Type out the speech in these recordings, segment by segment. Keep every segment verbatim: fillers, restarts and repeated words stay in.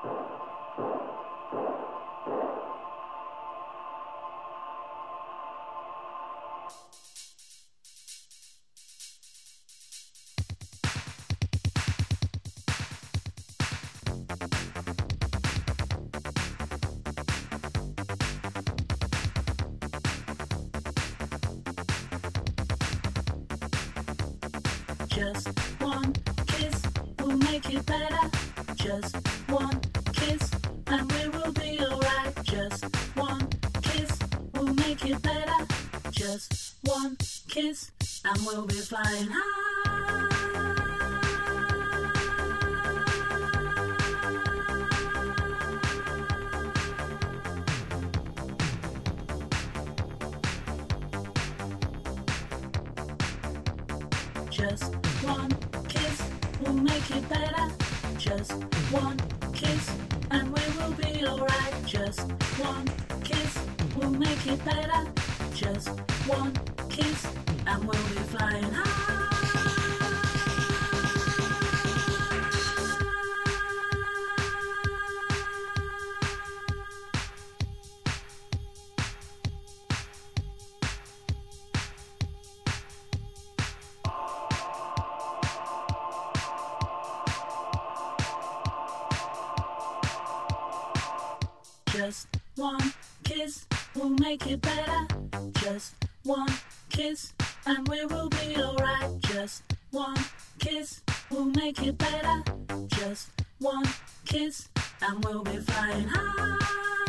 Just one kiss will make it better. Just one kiss and we will be alright. Just one kiss will make it better. Just one kiss and we'll be flying high. Just one kiss will make it better. Just one kiss and we will be alright. Just one kiss will make it better. Just one kiss and we'll be flying high. Just one kiss will make it better. Just one kiss and we will be alright. Just one kiss will make it better. Just one kiss and we'll be flying high.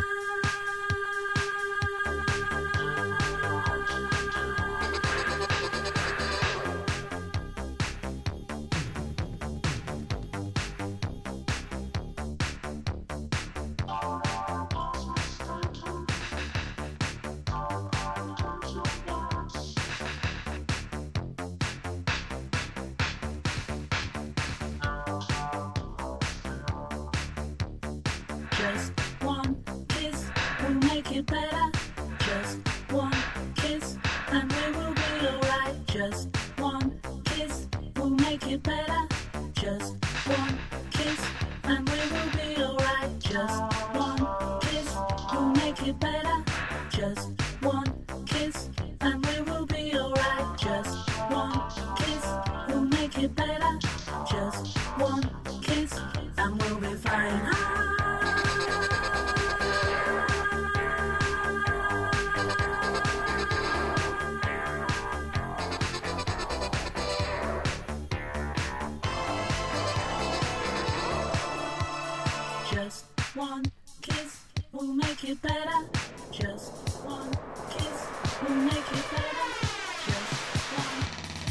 Just one kiss will make it better. Just one kiss and we will be alright. Just one kiss will make it better. Just one kiss and we will be alright. Just one kiss will make it better. Just one kiss and we will be alright. Just one kiss will make it better. Just one kiss and we'll be flying high. Just one kiss will make it better. Just one kiss will make it better. Just one.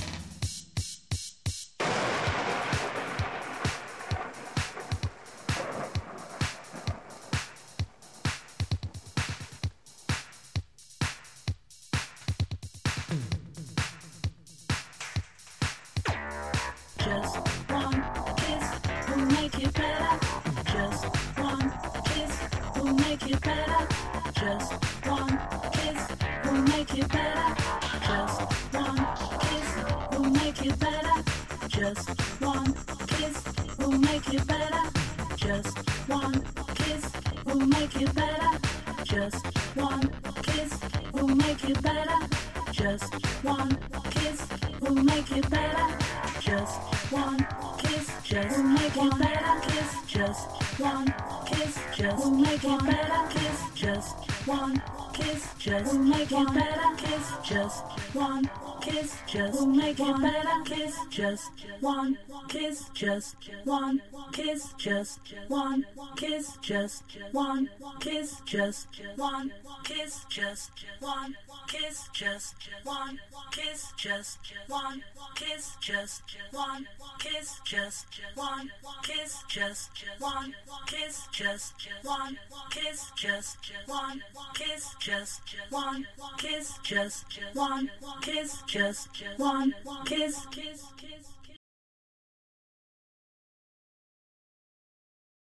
Just one kiss will make it better. Just one kiss will make it better. Just one kiss will make it better. Just one kiss will make it better. Just one kiss will make it better. Just one kiss will make it better. Just one kiss will make it better. Just one kiss will make it better. Just one kiss, just make it better. Kiss, just one kiss, just make it better. Kiss, just one kiss, just make it better. Kiss, just one kiss, just make it better. Kiss, just one kiss, just one kiss, just one kiss, just one kiss, just one kiss, just one kiss, just one kiss, just one kiss, just one kiss, just one kiss, just one kiss, just one kiss, just one kiss, just one kiss, just one kiss, just one kiss, kiss, kiss.